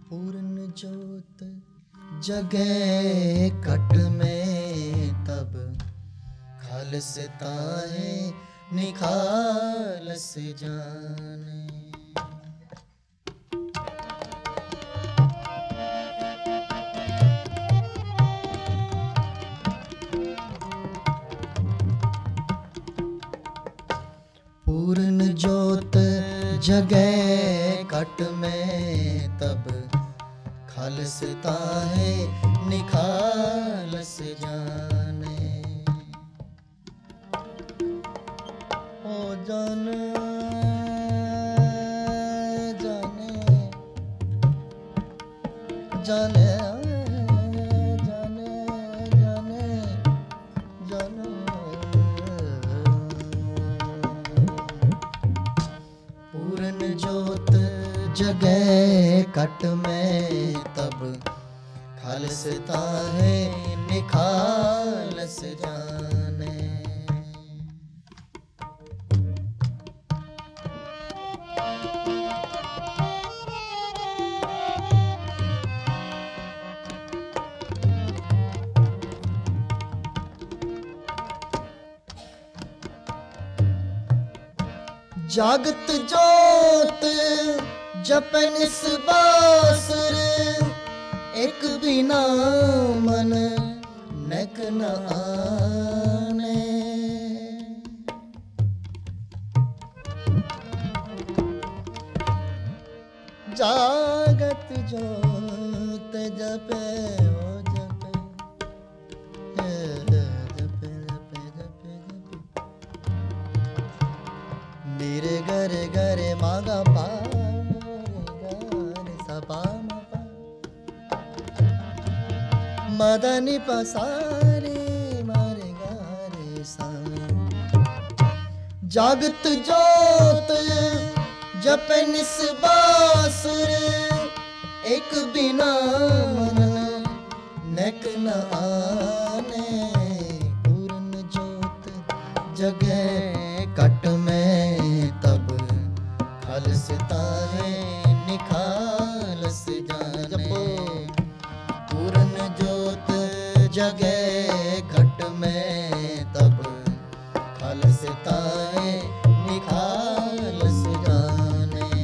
पूर्ण जोत जगे कट में तब खालसता है निखालस जाने। पूर्ण जोत जगे कट में तब खालसता है निखालस जाने। ओ जाने जाने जाने जाने जाने जाने। पूर्ण जोत जगे कट में तब खालसता है निखालस जाने। जागत जोत जपन बासुर एक बिना मन नक न आने। जागत जोत जपे ओ जपे जपे जपे जपे जपे। मेरे घर घर मागा पा मदनी पसारे मारे गारे सा। जागत जोत जपन बासुर एक बिना मन नक न आने। पूर्ण जोत जगे कट में तब खालसता है निखालस जाने। पूर्ण जोत जगे घट में तब खालसता है निखालस जाने।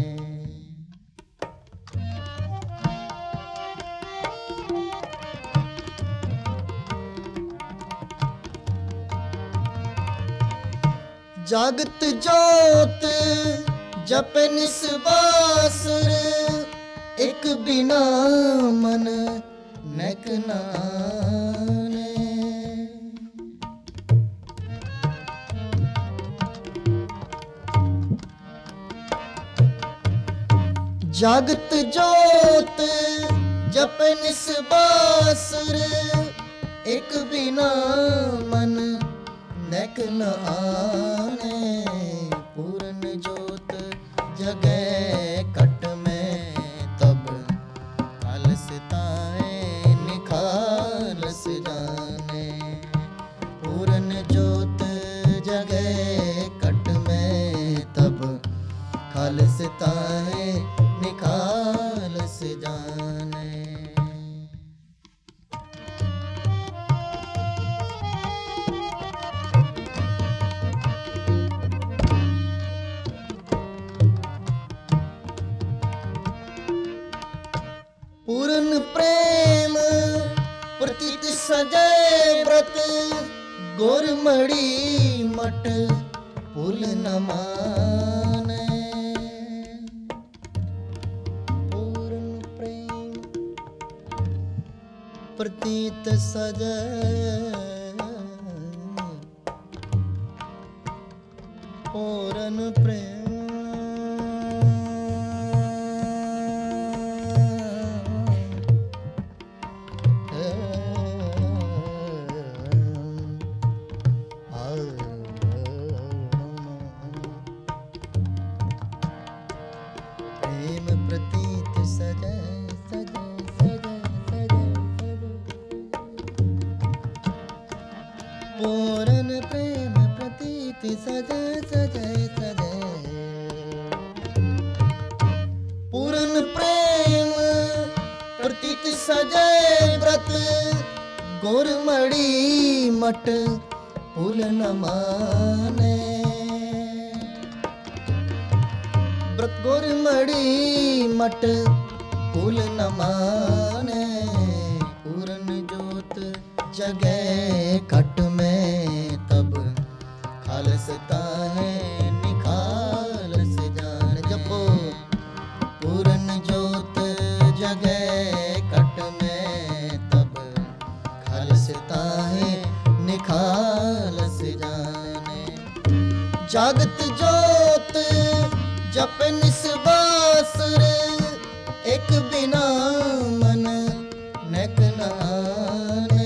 जागत जोत जपन बासुर एक बिना मन नक न आने। जागत जोत जपन बासुर एक बिना मन नक न आने। पूर्ण जोत जगे कट में तब खालसता है निखालस जाने। पूर्ण जोत जगे कट में तब खालसता है निखालस जाने। पूर्ण प्रेम प्रतीत सजे व्रत गोरमड़ी मठ पुल न माने। पूर्ण प्रेम प्रतीत सजे पूर्ण प्रेम प्रतीत सजे सजे सजे सजे पूर्ण प्रेम प्रतीत सजे सजे सजे। पूर्ण प्रेम सजे व्रत गुरमड़ी मट फूल न माने। व्रत गुरमड़ी मट फूल न माने। पूरन जोत जगे कट में तब खालसता है निखालस जान। जपो पूरन जोत जगे कट में तब खालसता है निखालस जाने। जागत जोत जप निस्वासुर एक बिना मन नेक न आने।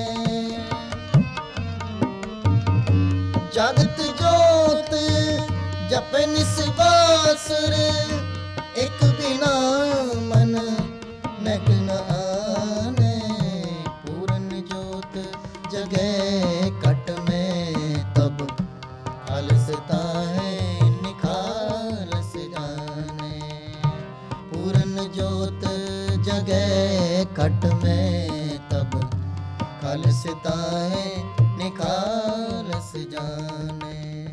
जागत जोत जप निस्वासुर एक बिना मन नेक न आने। पूरन जोत जगे कट में तब खालसता है निखालस जाने। पूरन जोत जगे कट में तब खालसता है निखालस जाने।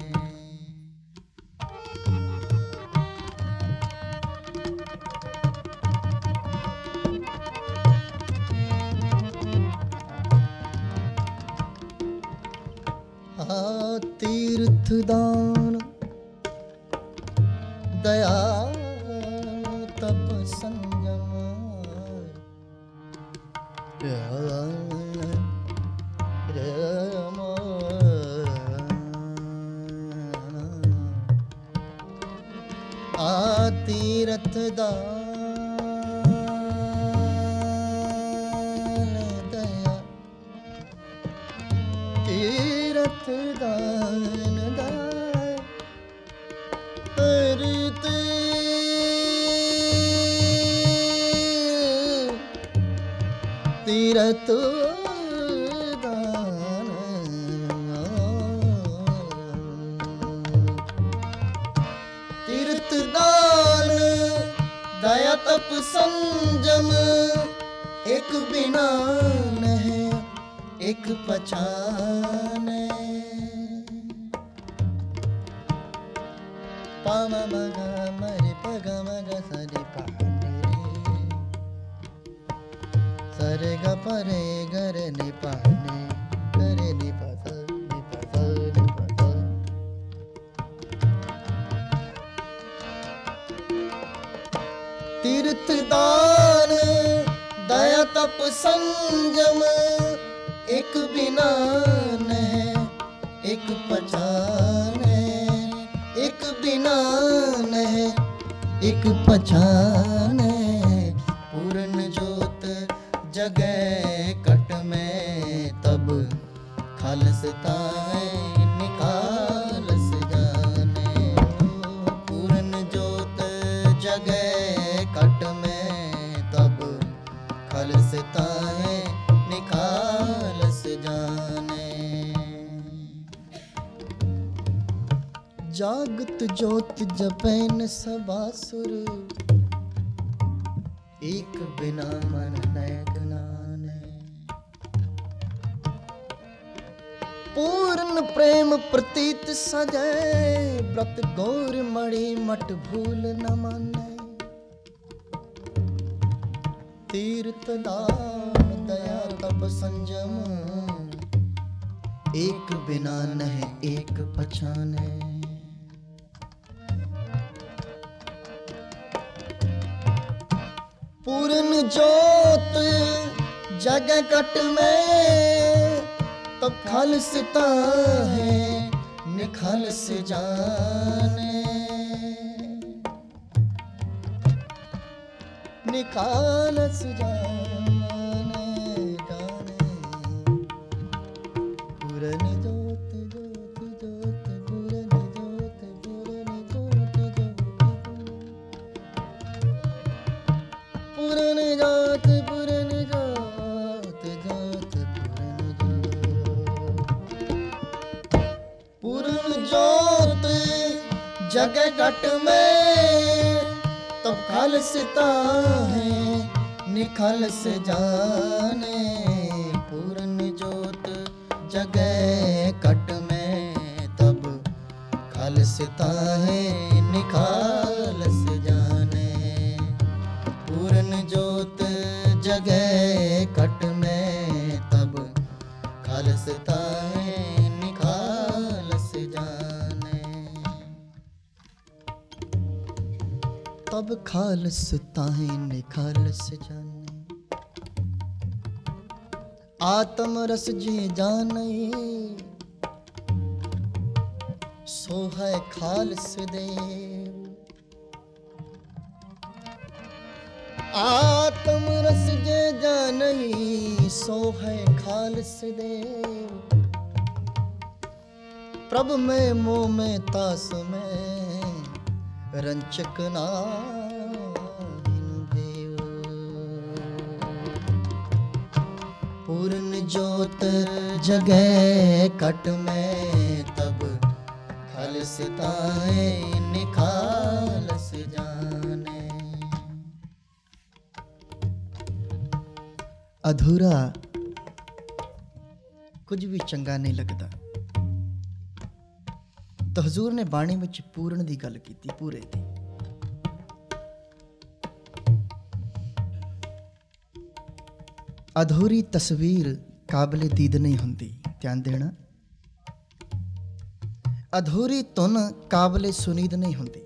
तीर्थ दान दया तप संयम राम। तीर्थ दान दया तीर्थ दान दया करते तीर्थ दान। तीर्थ दान दया तप संयम एक बिना नहीं एक पहचाने। पाम मग मरि पग मग सरि पाने सरे ग परे गरे नि पाने गरे नि पस नि पस नि पस। तीर्थ दान दया तप संयम एक बिना नहीं एक पहचाने। एक बिना नहीं एक पहचाने। पूरन जोत जगे कट में तब खालसता है निखालस जाने। पूरन जोत जगे कट में तब खालसता है निखालस जाने। जागत जोत जपैन सबासुर एक बिना मन नैक नाने। पूर्ण प्रेम प्रतीत सजै व्रत गौर मणि मट भूल न माने। तीर्थ दान दया तप संयम एक बिना नहीं एक पहचाने। पूरन जोत जग कट में तब खालसता है निखालस जाने। निखालस जाने जाने। पूरन जोत जोत जोत पूरन जोत पूरन जोत जोत पूरन जोत पूरन जोत जोत पूरन जोत जग घट में तब खालसता है निखालस जाने। पूर्ण जोत जगै कट में तब खालस ताहे निखालस जाने। पूर्ण जोत जगै कट में तब खालस ताहे निखालस जाने। तब खालस ताहे निखालस जाने। आत्म रस जी जाने सो है खालस देव। आत्म रस जे जानई सो है खालस देव। प्रभ में मोह में तास में रंचक नाहिन भेव। पूर्ण जोत जगै कट में तब खालस ताहे निखालस जाने। अधूरा कुछ भी चंगा नहीं लगता। तो हजूर ने बाणी विच पूर्ण दी गल कीती, पूरे दी। अधूरी तस्वीर काबिले दीद नहीं हुंदी, ध्यान देना। अधूरी धुन काबिले सुनीद नहीं हुंदी।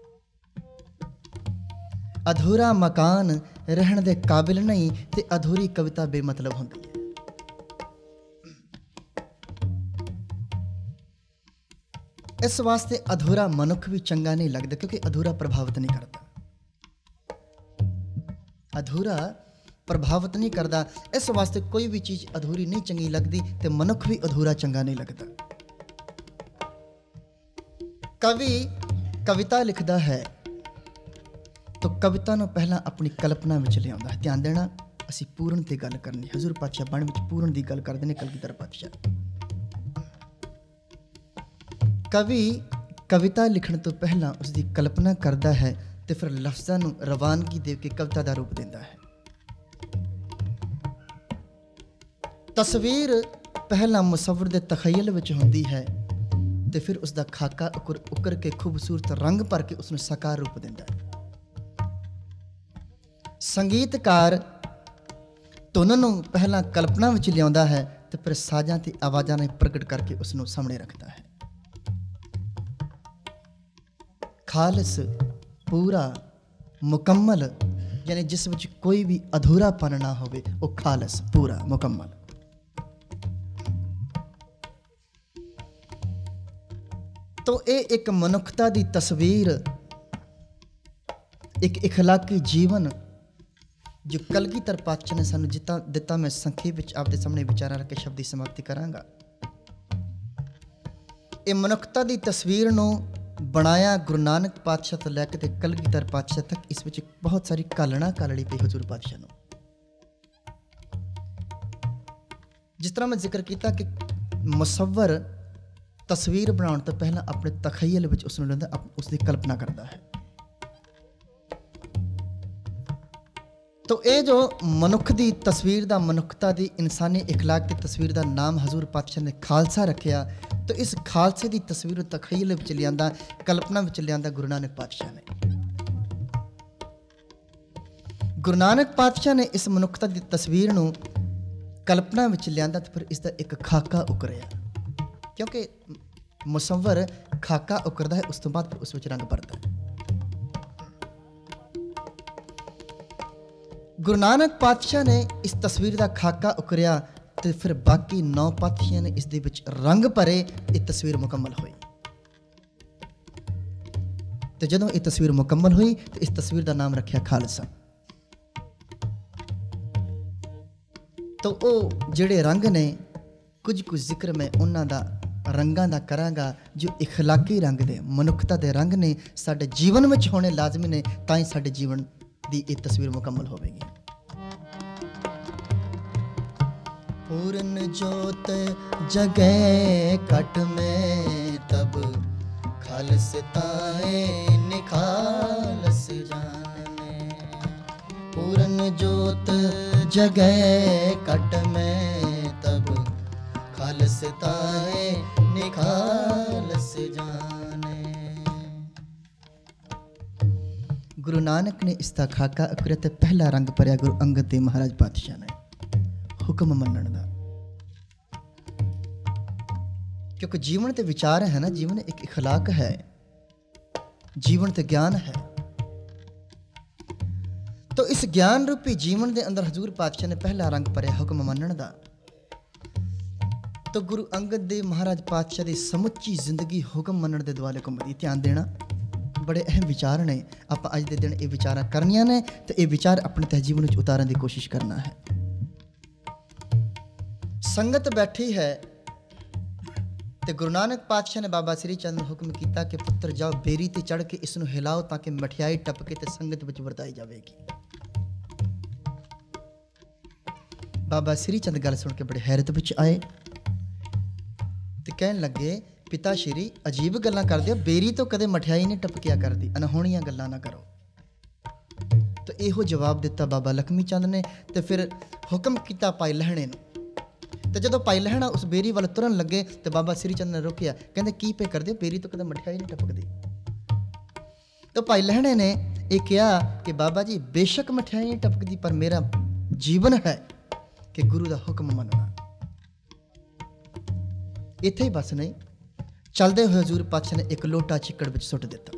अधूरा मकान रहन दे काबिल नहीं ते अधूरी कविता बेमतलब हुंदी है। इस वास्ते अधूरा मनुख भी चंगा नहीं लगता, क्योंकि अधूरा प्रभावित नहीं करता। अधूरा प्रभावित नहीं करता, इस वास्ते कोई भी चीज अधूरी नहीं चंगी लगती, ते मनुख भी अधूरा चंगा नहीं लगता। कवि कविता लिखता है तो कविता ਨੂੰ ਪਹਿਲਾਂ ਆਪਣੀ ਕਲਪਨਾ ਵਿੱਚ ਲਿਆਉਂਦਾ ਹੈ। ਧਿਆਨ ਦੇਣਾ, ਅਸੀਂ ਪੂਰਨ ਤੇ ਗੱਲ ਕਰਨੀ। ਹਜ਼ੂਰ ਪਾਤਸ਼ਾਹ ਬਾਣੀ ਵਿੱਚ ਪੂਰਨ ਦੀ ਗੱਲ ਕਰਦੇ ਨੇ, ਕਲਗੀਧਰ ਪਾਤਸ਼ਾਹ। ਕਵੀ ਕਵਿਤਾ ਲਿਖਣ ਤੋਂ ਪਹਿਲਾਂ ਉਸ ਦੀ ਕਲਪਨਾ ਕਰਦਾ ਹੈ ਤੇ ਫਿਰ ਲਫ਼ਜ਼ਾਂ ਨੂੰ ਰਵਾਨਗੀ ਦੇ ਕੇ ਕਵਿਤਾ ਦਾ ਰੂਪ ਦਿੰਦਾ ਹੈ। ਤਸਵੀਰ ਪਹਿਲਾਂ ਮੁਸੱਵਰ ਦੇ ਤਖਯਲ ਵਿੱਚ ਹੁੰਦੀ ਹੈ ਤੇ ਫਿਰ ਉਸ ਦਾ ਖਾਕਾ ਉਕਰ ਕੇ ਖੂਬਸੂਰਤ ਰੰਗ ਭਰ ਕੇ ਉਸ ਨੂੰ ਸਾਕਾਰ ਰੂਪ ਦਿੰਦਾ ਹੈ। ਸੰਗੀਤਕਾਰ ਧੁਨ ਨੂੰ ਪਹਿਲਾਂ ਕਲਪਨਾ ਵਿੱਚ ਲਿਆਉਂਦਾ ਹੈ ਤੇ ਫਿਰ ਸਾਜ਼ਾਂ ਤੇ ਆਵਾਜ਼ਾਂ ਨਾਲ ਪ੍ਰਗਟ ਕਰਕੇ ਉਸ ਨੂੰ ਸਾਹਮਣੇ ਰੱਖਦਾ ਹੈ। ਖਾਲਸ ਪੂਰਾ ਮੁਕੰਮਲ, ਯਾਨੀ ਜਿਸ ਵਿੱਚ ਕੋਈ ਵੀ ਅਧੂਰਾਪਨ ਨਾ ਹੋਵੇ, ਉਹ ਖਾਲਸ ਪੂਰਾ ਮੁਕੰਮਲ। तो ਇਹ ਇੱਕ ਮਨੁੱਖਤਾ ਦੀ ਤਸਵੀਰ, ਇੱਕ ਇਖਲਾਕੀ ਜੀਵਨ ਜੋ ਕਲਗੀਧਰ ਪਾਤਸ਼ਾਹ ਨੇ ਸਾਨੂੰ ਦਿੱਤਾ। ਮੈਂ ਸੰਖੇਪ ਵਿੱਚ ਆਪਦੇ ਸਾਹਮਣੇ ਵਿਚਾਰਾਂ ਰੱਖ ਕੇ ਸ਼ਬਦ ਦੀ ਸਮਾਪਤੀ ਕਰਾਂਗਾ। ਇਹ ਮਨੁੱਖਤਾ ਦੀ ਤਸਵੀਰ ਨੂੰ ਬਣਾਇਆ ਗੁਰੂ ਨਾਨਕ ਪਾਤਸ਼ਾਹ ਤੋਂ ਲੈ ਕੇ ਤੇ ਕਲਗੀਧਰ ਪਾਤਸ਼ਾਹ ਤੱਕ। ਇਸ ਵਿੱਚ ਬਹੁਤ ਸਾਰੀ ਘਾਲਣਾ ਘਾਲਣੀ ਪਈ ਹਜ਼ੂਰ ਪਾਤਸ਼ਾਹ ਨੂੰ। ਜਿਸ ਤਰ੍ਹਾਂ ਮੈਂ ਜ਼ਿਕਰ ਕੀਤਾ ਕਿ ਮੁਸੱਵਰ ਤਸਵੀਰ ਬਣਾਉਣ ਤੋਂ ਪਹਿਲਾਂ ਆਪਣੇ ਤਖਯਲ ਵਿੱਚ ਉਸ ਨੂੰ ਲੈਂਦਾ, ਉਸ ਦੀ ਕਲਪਨਾ ਕਰਦਾ ਹੈ। तो ये जो मनुख की तस्वीर का, मनुखता की इंसानी इखलाक की तस्वीर का नाम हजूर पातशाह ने खालसा रखा। तो इस खालसे की तस्वीर तखयल में लिया, कल्पना में लिया गुरु नानक पातशाह ने। गुरु नानक पातशाह ने इस मनुखता की तस्वीर को कल्पना में लिया तो फिर इसका एक खाका उकरिया, क्योंकि मुसव्वर खाका उकरदा है, उस तो बाद फिर उस रंग भरता है। गुरु नानक पातशाह ने इस तस्वीर का खाका उकरिया तो फिर बाकी 9 पातशाह ने इस दे विच रंग भरे, ये तस्वीर मुकम्मल हुई। तो जदों ये तस्वीर मुकम्मल हुई तो इस तस्वीर का नाम रखा खालसा। तो वो जिहड़े रंग ने कुछ जिक्र मैं उन्हां दा रंगां दा करांगा जो इखलाकी रंग दे, मनुखता दे रंग ने साडे जीवन में होने लाजमी ने, तां ही साडे जीवन दी ये तस्वीर मुकम्मल होवेगी। पूर्ण जोत जगै कट में तब खालस ताए निखालस जाने। पूरन जोत जगै कट में तब खालसता है निखालस जाने। गुरु नानक ने इसका खाका अकृत पहला रंग भरिया गुरु अंगद देव महाराज पातशाह ने हुक्म मनण दा, क्योंकि जीवन ते विचार है ना, जीवन एक इखलाक है, जीवन ते ज्ञान है। तो इस ज्ञान रूपी जीवन के अंदर हजूर पातशाह ने पहला रंग भरिया हुक्म मनण दा। तो गुरु अंगद देव महाराज पातशाह की समुची जिंदगी हुक्म मनण दे दुआले घुमदी। ध्यान देना, बड़े अहम विचार ने, आप अज के दिन ये विचार करनिया ने, तो ये विचार अपने तह जीवन में उतारने की कोशिश करना है। संगत बैठी है तो गुरु नानक पातशाह ने बाबा श्री चंद ने हुक्म किया कि पुत्र जाओ बेरी ते चढ़ के इसनों हिलाओ ताकि मठियाई टप के ते संगत विच वरताई जाएगी। बाबा श्री चंद गल सुन के बड़े हैरत विच आए ते कहन लगे, पिता श्री अजीब गल्लां करदे हो, बेरी तो कदे मठियाई नहीं टपकिया करदी, अनहोणियां गल्लां ना करो। तो इहो जवाब दिता बाबा लखमी चंद ने। तो फिर हुक्म किया भाई लहणे नूं। तो जो भाई लहणा उस बेरी वाल तुरन लगे तो बाबा श्री चंद ने रोकिया, कहते की पे कर दे, बेरी तो कदे मठियाई नहीं टपकदी। तो भाई लहणे ने यह कहा कि बाबा जी बेशक मठियाई नहीं टपकदी, पर मेरा जीवन है कि गुरु का हुक्म मनना। इत्थे ही बस नहीं, चलते हुए हजूर पातशाह ने एक लोटा चिक्कड़ विच सुट दिता।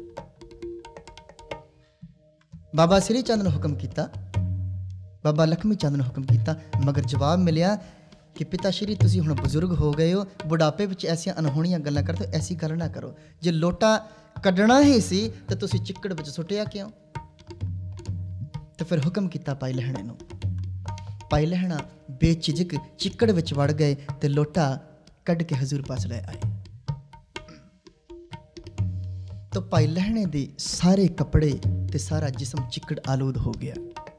बाबा श्री चंद ने हुक्म किया, बाबा लखमी चंद ने हुक्म किया, मगर जवाब मिलिया कि पिता श्री तुसी हुण बजुर्ग हो गए हो, बुढ़ापे विच ऐसियां अनहोणियां गल्लां करदे हो, ऐसी गल ना करो। जे लोटा कड्ढना ही सी तो तुसी चिक्कड़ विच सुटिया क्यों? तो फिर हुक्म किया पाई लहणे नूं। पाई लहणा बेझिझक चिक्कड़ विच वड़ गए ते लोटा कढ के हजूर पास ले आए। तो पाई लहणे दे सारे कपड़े ते सारा जिस्म चिक्कड़ आलूद हो गया।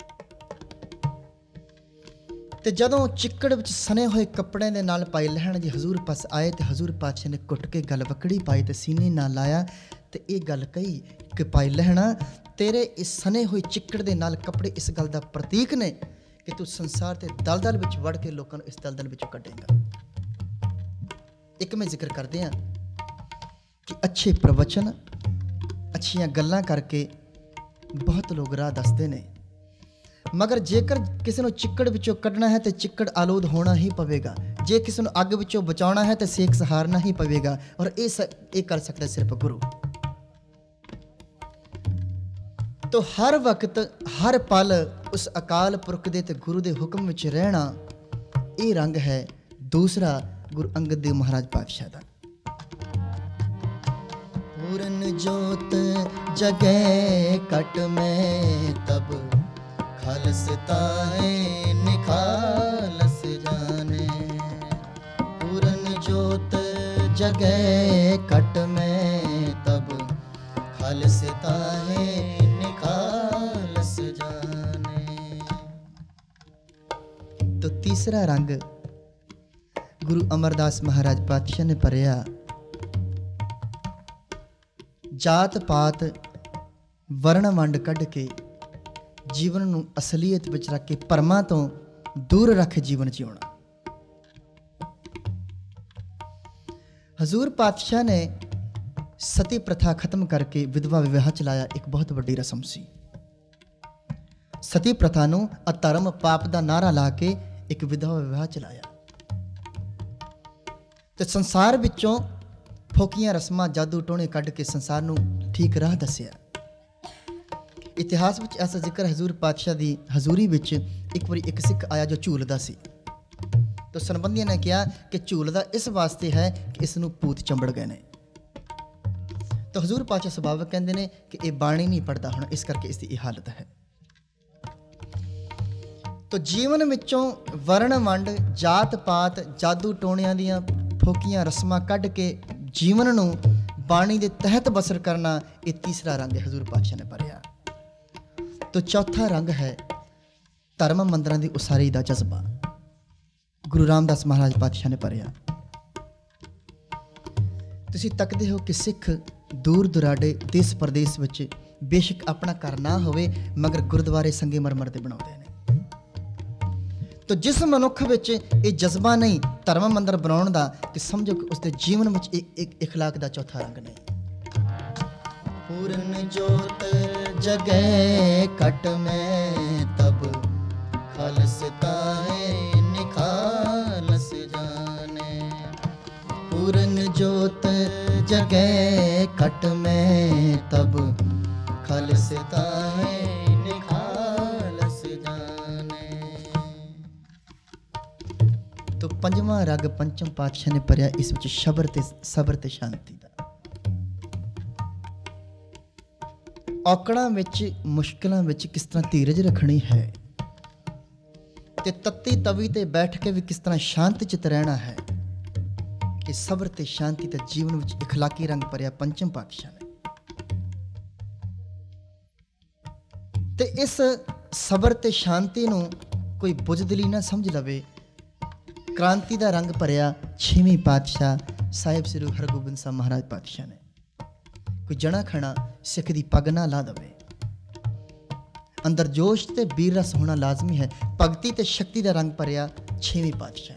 ते जदों चिक्कड़ विच सने हुए कपड़े दे नाल पाई लहण जी हजूर पास आए तो हजूर पातशाह ने घुट के गल वकड़ी पाई ते सीने नाल लाया ते ये गल कही कि पाई लहणा तेरे इस सने हुए चिक्कड़ दे नाल कपड़े इस गल दा प्रतीक ने कि तू संसार ते दलदल विच वड़ के लोकां नूं इस दलदल विचों कढेगा। एक मैं जिक्र करदे हां कि अच्छे प्रवचन अच्छियां गल्लां करके बहुत लोग राह दसदे ने, मगर जेकर किसी को चिक्कड़ विचों कढ़ना है तो चिक्कड़ आलूद होना ही पवेगा। जे किसी को अग विचों बचाना है तो सेक सहारना ही पवेगा, और ये कर सकता सिर्फ गुरु। तो हर वक्त हर पल उस अकाल पुरख दे ते गुरु दे हुक्म विच रहना, ये रंग है दूसरा गुरु अंगद देव महाराज पातशाह दा। पूरन जोत जगै कट में तब खालसता है निखालस जाने। पूरन जोत जगै कट में तब खालसता है निखालस जाने। तो तीसरा रंग गुरु अमरदास महाराज पातशाह ने भरिया, जात पात वर्ण वंड कढ़ के जीवन नूं असलीयत विच रख के भरमां तो दूर रख जीवन जिउणा। हजूर पातशाह ने सती प्रथा खत्म करके विधवा विवाह चलाया, एक बहुत वड्डी रस्म सी। सती प्रथा नूं अधर्म पाप दा नारा ला के एक विधवा विवाह चलाया ते संसार विचों फोकियां रस्मां जादू टोणे कढ़ के संसार नूं ठीक राह दस्सिया। इतिहास विच ऐसा जिक्र हजूर पातशाह की हजूरी विच एक बारी एक सिख आया जो झूलदा सी। तो संबंधियों ने कहा कि झूलदा इस वास्ते है कि इसनूं भूत चंबड़ गए ने। तो हजूर पातशाह सुभावक कहते हैं कि यह बाणी नहीं पढ़ता हुण, इस करके इसकी यह हालत है। तो जीवन विचों वर्ण वंड जात पात जादू टोणियां दियां फोकियां रस्मां कढ़ के जीवन नूं बाणी दे तहत बसर करना, ये तीसरा रंग है हजूर पातशाह ने भरिया। तो चौथा रंग है धर्म मंदिरां की उसारी का जज्बा, गुरु रामदास महाराज पातशाह ने भरिया। तुसीं तकदे हो कि सिख दूर दुराडे देश प्रदेश विच ਬੇਸ਼ੱਕ ਆਪਣਾ ਘਰ ਨਾ ਹੋਵੇ ਮਗਰ ਗੁਰਦੁਆਰੇ ਸੰਗਮਰਮਰ ਦੇ ਬਣਾਉਂਦੇ ਨੇ। ਤੋ ਜਿਸ ਮਨੁੱਖ ਵਿੱਚ ਇਹ ਜਜ਼ਬਾ ਨਹੀਂ ਧਰਮ ਮੰਦਰ ਬਣਾਉਣ ਦਾ, ਕਿ ਸਮਝੋ ਕਿ ਉਸਦੇ ਜੀਵਨ ਵਿੱਚ ਇੱਕ ਇਖਲਾਕ ਦਾ ਚੌਥਾ ਰੰਗ ਨਹੀਂ। ਪੂਰਨ ਜੋਤ ਜਗੈ ਕਟ ਮੈਂ ਤਬ ਖਾਲਸਤਾਏ ਨਿਖਾਲਸ ਜਾਣੇ। ਪੂਰਨ ਜੋਤ ਜਗੈ ਕਟ ਮੈਂ ਤਬ ਖਾਲਸਤਾਏ ਨਿਖਾਲਸ ਜਾਣੇ। ਤੋ ਪੰਜਵਾਂ ਰਗ ਪੰਚਮ ਪਾਤਸ਼ਾਹ ਨੇ ਭਰਿਆ ਇਸ ਵਿੱਚ ਸਬਰ ਤੇ ਸ਼ਾਂਤੀ ਦਾ। ਔਕੜਾਂ ਵਿੱਚ ਮੁਸ਼ਕਿਲਾਂ ਵਿੱਚ ਕਿਸ ਤਰ੍ਹਾਂ ਧੀਰਜ ਰੱਖਣੀ ਹੈ ਤੇ ਤੱਤੀ ਤਵੀ ਤੇ ਬੈਠ ਕੇ ਵੀ ਕਿਸ ਤਰ੍ਹਾਂ ਸ਼ਾਂਤ ਚਿਤ ਰਹਿਣਾ ਹੈ, ਕਿ ਸਬਰ ਤੇ ਸ਼ਾਂਤੀ ਤੇ ਜੀਵਨ ਵਿੱਚ ਇਖਲਾਕੀ ਰੰਗ ਭਰਿਆ ਪੰਚਮ ਪਾਤਸ਼ਾਹ ਨੇ। ਤੇ ਇਸ ਸਬਰ ਤੇ ਸ਼ਾਂਤੀ ਨੂੰ ਕੋਈ ਬੁਝਦਿਲੀ ਨਾ ਸਮਝ ਲਵੇ। ਕ੍ਰਾਂਤੀ ਦਾ ਰੰਗ ਭਰਿਆ ਛੇਵੀਂ ਪਾਤਸ਼ਾਹ ਸਾਹਿਬ ਸ੍ਰੀ ਹਰਗੋਬਿੰਦ ਸਾਹਿਬ ਮਹਾਰਾਜ ਪਾਤਸ਼ਾਹ ਨੇ। ਕੋਈ ਜਣਾ ਖਣਾ ਸਿੱਖ ਦੀ ਪੱਗ ਨਾ ਲਾ ਦਵੇ। ਅੰਦਰ ਜੋਸ਼ ਤੇ ਵੀਰ ਰਸ ਹੋਣਾ ਲਾਜ਼ਮੀ ਹੈ। ਭਗਤੀ ਤੇ ਸ਼ਕਤੀ ਦਾ ਰੰਗ ਭਰਿਆ ਛੇਵੀਂ ਪਾਤਸ਼ਾਹ।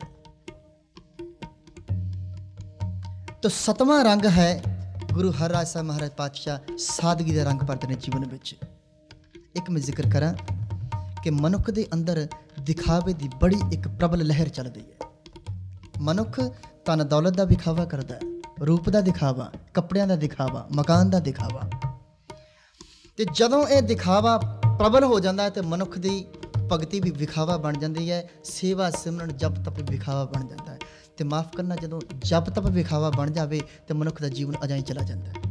ਤੋ ਸਤਵਾਂ ਰੰਗ ਹੈ ਗੁਰੂ ਹਰਰਾਜ ਸਾਹਿਬ ਮਹਾਰਾਜ ਪਾਤਸ਼ਾਹ ਸਾਦਗੀ ਦਾ ਰੰਗ ਭਰਦੇ ਨੇ ਜੀਵਨ ਵਿੱਚ। ਇੱਕ ਮੈਂ ਜ਼ਿਕਰ ਕਰਾਂ ਕਿ ਮਨੁੱਖ ਦੇ ਅੰਦਰ ਦਿਖਾਵੇ ਦੀ ਬੜੀ ਇੱਕ ਪ੍ਰਬਲ ਲਹਿਰ ਚੱਲਦੀ ਹੈ। ਮਨੁੱਖ ਧਨ ਦੌਲਤ ਦਾ ਵਿਖਾਵਾ ਕਰਦਾ ਹੈ, ਰੂਪ ਦਾ ਦਿਖਾਵਾ, ਕੱਪੜਿਆਂ ਦਾ ਦਿਖਾਵਾ, ਮਕਾਨ ਦਾ ਦਿਖਾਵਾ। ਤੇ ਜਦੋਂ ਇਹ ਦਿਖਾਵਾ ਪ੍ਰਬਲ ਹੋ ਜਾਂਦਾ ਹੈ ਤੇ ਮਨੁੱਖ ਦੀ ਭਗਤੀ ਵੀ ਵਿਖਾਵਾ ਬਣ ਜਾਂਦੀ ਹੈ। ਸੇਵਾ ਸਿਮਰਨ ਜਪ ਤਪ ਵਿਖਾਵਾ ਬਣ ਜਾਂਦਾ ਹੈ। ਤੇ ਮਾਫ ਕਰਨਾ, ਜਦੋਂ ਜਪ ਤਪ ਵਿਖਾਵਾ ਬਣ ਜਾਵੇ ਤੇ ਮਨੁੱਖ ਦਾ ਜੀਵਨ ਅਜਾਈ ਚਲਾ ਜਾਂਦਾ ਹੈ।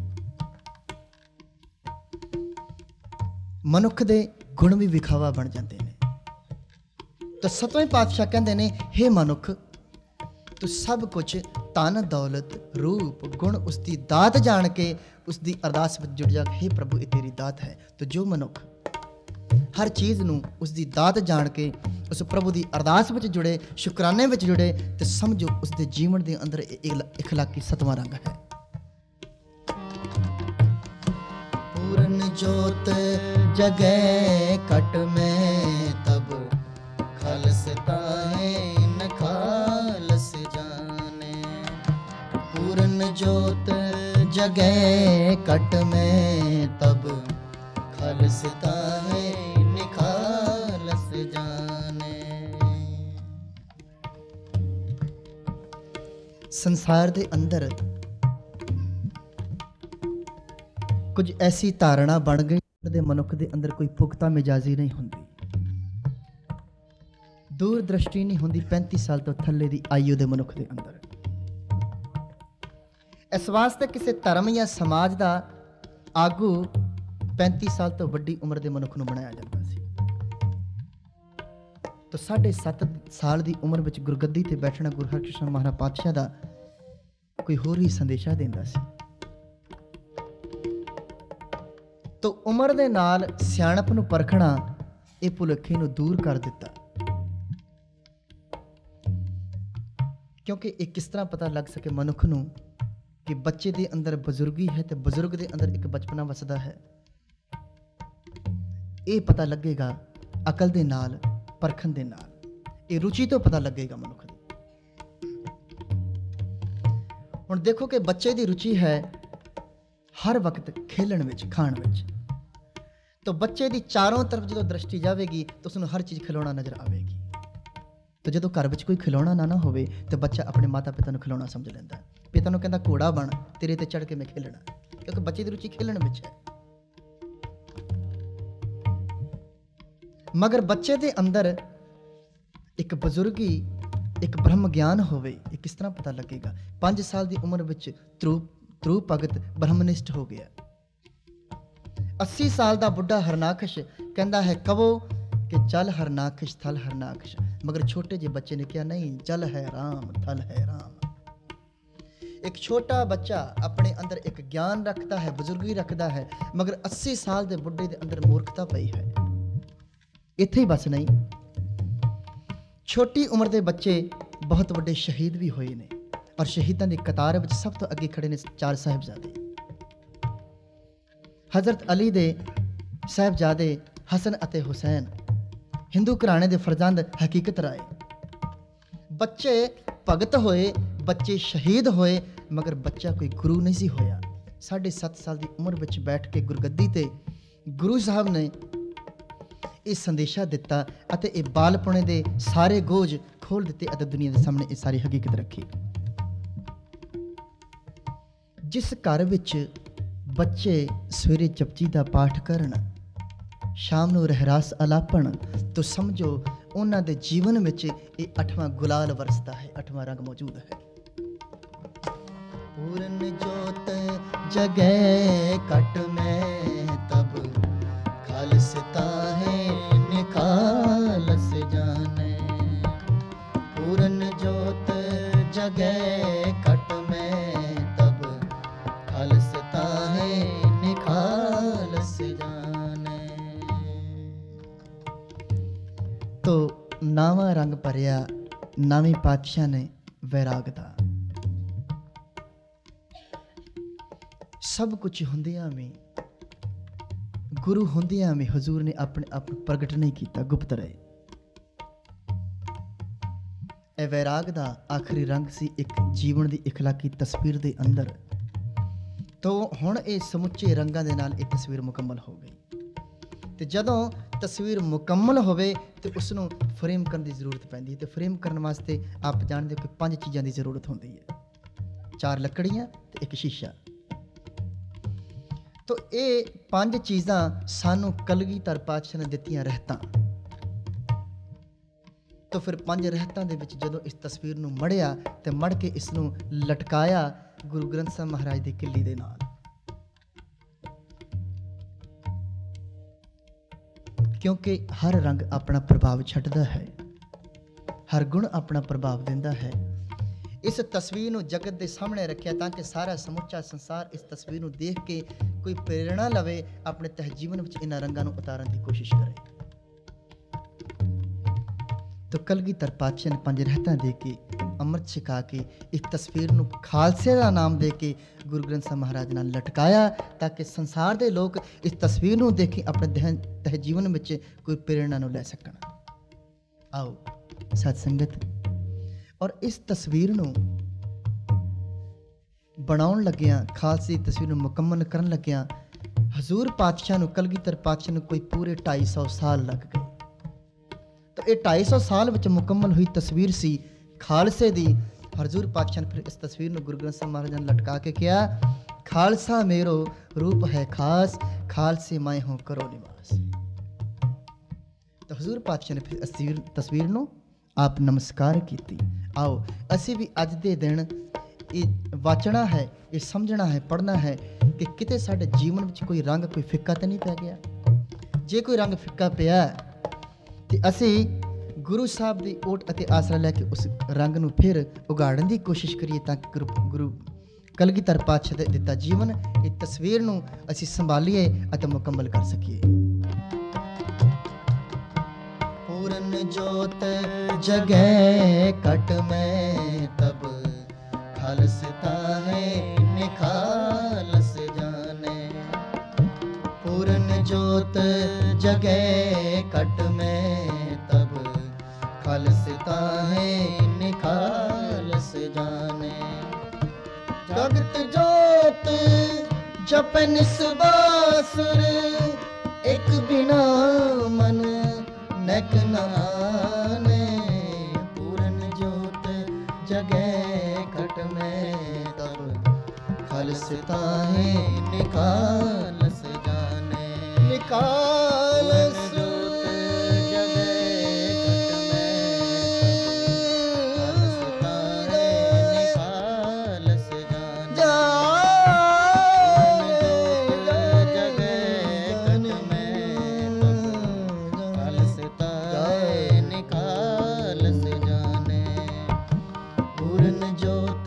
ਮਨੁੱਖ ਦੇ ਗੁਣ ਵੀ ਵਿਖਾਵਾ ਬਣ ਜਾਂਦੇ ਨੇ। ਤਾਂ ਸਤਵੇਂ ਪਾਤਸ਼ਾਹ ਕਹਿੰਦੇ ਨੇ, ਹੇ ਮਨੁੱਖ, ਤੂੰ ਸਭ ਕੁਝ ਧਨ ਦੌਲਤ ਰੂਪ ਗੁਣ ਉਸਦੀ ਦਾਤ ਜਾਣ ਕੇ ਉਸਦੀ ਅਰਦਾਸ ਵਿੱਚ ਜੁੜ ਜਾ। ਹੇ ਪ੍ਰਭੂ, ਇਹ ਤੇਰੀ ਦਾਤ ਹੈ। ਤਾਂ ਜੋ ਮਨੁੱਖ ਹਰ ਚੀਜ਼ ਨੂੰ ਉਸਦੀ ਦਾਤ ਜਾਣ ਕੇ ਉਸ ਪ੍ਰਭੂ ਦੀ ਅਰਦਾਸ ਵਿੱਚ ਜੁੜੇ, ਸ਼ੁਕਰਾਨੇ ਵਿੱਚ ਜੁੜੇ, ਤੇ ਸਮਝੋ ਉਸਦੇ ਜੀਵਨ ਦੇ ਅੰਦਰ ਇਖਲਾਕੀ ਸਤਵਾਂ ਰੰਗ ਹੈ। ਪੂਰਨ ਜੋਤ ਜਗੈ ਕਟ ਮੈਂ ਤਬ ਖਾਲਸਤਾਏ ਨਖਾਲਸ ਜਾਣੇ। ਪੂਰਨ ਜੋਤ ਜਗੈ ਕਟ ਮੈਂ ਤਬ ਖਾਲਸਤਾਏ ਨਿਖਾਲਸ ਜਾਣੇ। ਸੰਸਾਰ ਦੇ ਅੰਦਰ ਕੁਝ ਐਸੀ ਧਾਰਨਾ ਬਣ ਗਈ ਦੇ ਮਨੁੱਖ ਦੇ ਅੰਦਰ ਕੋਈ ਪੁਖਤਾ ਮਿਜਾਜ਼ੀ ਨਹੀਂ ਹੁੰਦੀ, ਦੂਰ ਦ੍ਰਿਸ਼ਟੀ ਨਹੀਂ ਹੁੰਦੀ 35 ਸਾਲ ਤੋਂ ਥੱਲੇ ਦੀ ਆਯੂ ਦੇ ਮਨੁੱਖ ਦੇ ਅੰਦਰ। ਇਸ ਵਾਸਤੇ ਕਿਸੇ ਧਰਮ ਜਾਂ ਸਮਾਜ ਦਾ ਆਗੂ 35 ਸਾਲ ਤੋਂ ਵੱਡੀ ਉਮਰ ਦੇ ਮਨੁੱਖ ਨੂੰ ਬਣਾਇਆ ਜਾਂਦਾ ਸੀ। ਤਾਂ 7.5 ਸਾਲ ਦੀ ਉਮਰ ਵਿੱਚ ਗੁਰਗੱਦੀ ਤੇ ਬੈਠਣਾ ਗੁਰੂ ਹਰਕ੍ਰਿਸ਼ਨ ਮਹਾਰਾਜ ਪਾਤਸ਼ਾਹ ਦਾ ਕੋਈ ਹੋਰ ਹੀ ਸੰਦੇਸ਼ਾ ਦਿੰਦਾ ਸੀ। ਤਾਂ ਉਮਰ ਦੇ ਨਾਲ ਸਿਆਣਪ ਨੂੰ ਪਰਖਣਾ, ਇਹ ਭੁਲੇਖੇ ਨੂੰ ਦੂਰ ਕਰ ਦਿੱਤਾ। ਕਿਉਂਕਿ ਇਹ ਕਿਸ ਤਰ੍ਹਾਂ ਪਤਾ ਲੱਗ ਸਕੇ ਮਨੁੱਖ ਨੂੰ ਕਿ ਬੱਚੇ ਦੇ ਅੰਦਰ ਬਜ਼ੁਰਗੀ ਹੈ ਤੇ ਬਜ਼ੁਰਗ ਦੇ ਅੰਦਰ ਇੱਕ ਬਚਪਨਾ ਵਸਦਾ ਹੈ। ਇਹ ਪਤਾ ਲੱਗੇਗਾ ਅਕਲ ਦੇ ਨਾਲ, ਪਰਖਣ ਦੇ ਨਾਲ। ਇਹ ਰੁਚੀ ਤੋਂ ਪਤਾ ਲੱਗੇਗਾ ਮਨੁੱਖ ਦੀ। ਹੁਣ ਦੇਖੋ ਕਿ ਬੱਚੇ ਦੀ ਰੁਚੀ ਹੈ ਹਰ ਵਕਤ ਖੇਲਣ ਵਿੱਚ, ਖਾਣ ਵਿੱਚ। ਤਾਂ ਬੱਚੇ ਦੀ ਚਾਰੋਂ ਤਰਫ ਜਦੋਂ ਦ੍ਰਿਸ਼ਟੀ ਜਾਵੇਗੀ ਤਾਂ ਉਸਨੂੰ ਹਰ ਚੀਜ਼ ਖਿਲੌਣਾ ਨਜ਼ਰ ਆਵੇਗੀ। ਤਾਂ ਜਦੋਂ ਘਰ ਵਿੱਚ ਕੋਈ ਖਿਲੌਣਾ ਨਾ ਹੋਵੇ ਤਾਂ ਬੱਚਾ ਆਪਣੇ ਮਾਤਾ ਪਿਤਾ ਨੂੰ ਖਿਲੌਣਾ ਸਮਝ ਲੈਂਦਾ। ਪਿਤਾ ਨੂੰ ਕਹਿੰਦਾ ਘੋੜਾ ਬਣ, ਤੇਰੇ ਤੇ ਚੜ੍ਹ ਕੇ ਮੈਂ ਖੇਲਣਾ, ਕਿਉਂਕਿ ਬੱਚੇ ਦੀ ਰੁਚੀ ਖੇਲਣ ਵਿੱਚ ਹੈ। ਮਗਰ ਬੱਚੇ ਦੇ ਅੰਦਰ ਇੱਕ ਬਜ਼ੁਰਗੀ, ਇੱਕ ਬ੍ਰਹਮ ਗਿਆਨ ਹੋਵੇ, ਇਹ ਕਿਸ ਤਰ੍ਹਾਂ ਪਤਾ ਲੱਗੇਗਾ? 5 ਸਾਲ ਦੀ ਉਮਰ ਵਿੱਚ ਧਰੂ ਭਗਤ ਬ੍ਰਹਮਨਿਸ਼ਟ ਹੋ ਗਿਆ। 80 ਸਾਲ ਦਾ ਬੁੱਢਾ ਹਰਨਾਕਸ਼ ਕਹਿੰਦਾ ਹੈ, ਕਵੋ ਕਿ ਜਲ ਹਰਨਾਕਸ਼ ਥਲ ਹਰਨਾਕਸ਼। ਮਗਰ ਛੋਟੇ ਜਿਹੇ ਬੱਚੇ ਨੇ ਕਿਹਾ, ਨਹੀਂ, ਜਲ ਹੈ ਰਾਮ, ਥਲ ਹੈ ਰਾਮ। ਇੱਕ ਛੋਟਾ ਬੱਚਾ ਆਪਣੇ ਅੰਦਰ ਇੱਕ ਗਿਆਨ ਰੱਖਦਾ ਹੈ, ਬਜ਼ੁਰਗੀ ਰੱਖਦਾ ਹੈ, ਮਗਰ 80 ਸਾਲ ਦੇ ਬੁੱਢੇ ਦੇ ਅੰਦਰ ਮੂਰਖਤਾ ਪਈ ਹੈ। ਇੱਥੇ ਹੀ ਬਸ ਨਹੀਂ, ਛੋਟੀ ਉਮਰ ਦੇ ਬੱਚੇ ਬਹੁਤ ਵੱਡੇ ਸ਼ਹੀਦ ਵੀ ਹੋਏ ਨੇ, ਔਰ ਸ਼ਹੀਦਾਂ ਦੀ ਕਤਾਰ ਵਿੱਚ ਸਭ ਤੋਂ ਅੱਗੇ ਖੜੇ ਨੇ 4 ਸਾਹਿਬਜ਼ਾਦੇ। हज़रत अली दे साहिबजादे हसन अते हुसैन हिंदू घराने दे फरजंद हकीकत राए। बच्चे भगत होए, बच्चे शहीद होए, मगर बच्चा कोई गुरु नहीं सी होया। 7.5 साल की उम्र में बैठ के गुरगद्दी ते गुरु साहब ने ये संदेशा दिता अते ये बालपणे दे सारे गोज खोल दिते अते दुनिया के सामने ये सारी हकीकत रखी। जिस घर विच बच्चे सवेरे जपजी दा पाठ करन, शाम नूं रहरास अलापण, तो समझो उन्हां दे जीवन विच ये 8वां गुलाल वरसदा है, 8वां रंग मौजूद है। पूरन जोत जगै कट में तब खालसता है निकालस जाने। पूरन जोत जगै कट में तब खालसता है निकालस जाने। तो नावा रंग भरिया नवीं पातशाह ने वैराग दा। सब कुछ होंदियां भी, गुरु होंदियां भी हजूर ने अपने आप प्रगट नहीं किया, गुप्त रहे। ਇਹ ਵੈਰਾਗ ਦਾ ਆਖਰੀ ਰੰਗ ਸੀ ਇੱਕ ਜੀਵਨ ਦੀ ਇਖਲਾਕੀ ਤਸਵੀਰ ਦੇ ਅੰਦਰ। ਤੋਂ ਹੁਣ ਇਹ ਸਮੁੱਚੇ ਰੰਗਾਂ ਦੇ ਨਾਲ ਇਹ ਤਸਵੀਰ ਮੁਕੰਮਲ ਹੋ ਗਈ। ਤੇ ਜਦੋਂ ਤਸਵੀਰ ਮੁਕੰਮਲ ਹੋਵੇ ਤੇ ਉਸ ਨੂੰ ਫਰੇਮ ਕਰਨ ਦੀ ਜ਼ਰੂਰਤ ਪੈਂਦੀ ਹੈ। ਤੇ ਫਰੇਮ ਕਰਨ ਵਾਸਤੇ ਆਪ ਜਾਣਦੇ ਹੋ ਕਿ 5 ਚੀਜ਼ਾਂ ਦੀ ਜ਼ਰੂਰਤ ਹੁੰਦੀ ਹੈ, 4 ਲੱਕੜੀਆਂ ਤੇ ਇੱਕ ਸ਼ੀਸ਼ਾ। तो ये 5 चीज़ां सानू कलगीधर पातशाह ने दित्तियां रहतां। तो फिर 5 रहतां दे विच जदों इस तस्वीर नू मढ़िया ते मढ़ के इस नू लटकाया गुरु ग्रंथ साहिब महाराज दी किल्ली दे नाल, क्योंकि हर रंग अपना प्रभाव छड्डदा है, हर गुण अपना प्रभाव दिंदा है। इस तस्वीर नू जगत के सामने रखिया ताकि सारा समूचा संसार इस तस्वीर नू देख के कोई प्रेरणा लवे, अपने तह जीवन में इन्हां रंगां नू उतारन की कोशिश करे। तो कलगीधर पातशाह ने 5 रहतां दे के अमृत छिका के इस तस्वीर नू खालसे का नाम दे के गुरु ग्रंथ साहिब महाराज नाल लटकाया ताकि संसार के लोग इस तस्वीर नू देख के अपने तह जीवन में कोई प्रेरणा नू लै सकन। आओ सत संगत, और इस तस्वीर नू बनाउण लग्या, खालसे दी तस्वीर नू मुकम्मल करन लग्या हजूर पातशाह नू, कलगीधर पातशाह नू कोई पूरे 250 साल लग गए। तो ये 250 साल विच मुकम्मल हुई तस्वीर सी खालसे दी। हजूर पातशाह ने फिर इस तस्वीर नू गुरु ग्रंथ साहिब महाराज ने लटका के कहा, खालसा मेरो रूप है खास, खालसे मैं हूँ करो निवास। तो हजूर पातशाह ने फिर इस तस्वीर नू आप नमस्कार कीती। आओ असी भी अज दे दिन ये वाचना है, ये समझना है, पढ़ना है कि किते साडे जीवन में कोई रंग कोई फिक्का तो नहीं पै गया। जे कोई रंग फिक्का पिया तो असी गुरु साहब की ओट अते आसरा लैके उस रंग नू फिर उगाड़न की कोशिश करिए ताकि गुरु कलगीधर पातशाह दे दिता जीवन इस तस्वीर नू असी संभालीए अते मुकम्मल कर सकीए। पूरन जोत जगै कट में तब खालसता है निखालस जाने। पूरन जोत जगै कट में तब खालसता है निखालस जाने। जगत जोत जप निस्बासुर एक बिना मन नैक नाने। पूरन जोत जगै कट में तब खालसता है निकालस जाने। निकालस जोत जगै कट में खालसता है निकालस जाने।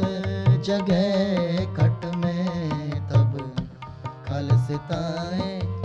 जगह कट में तब खालसता है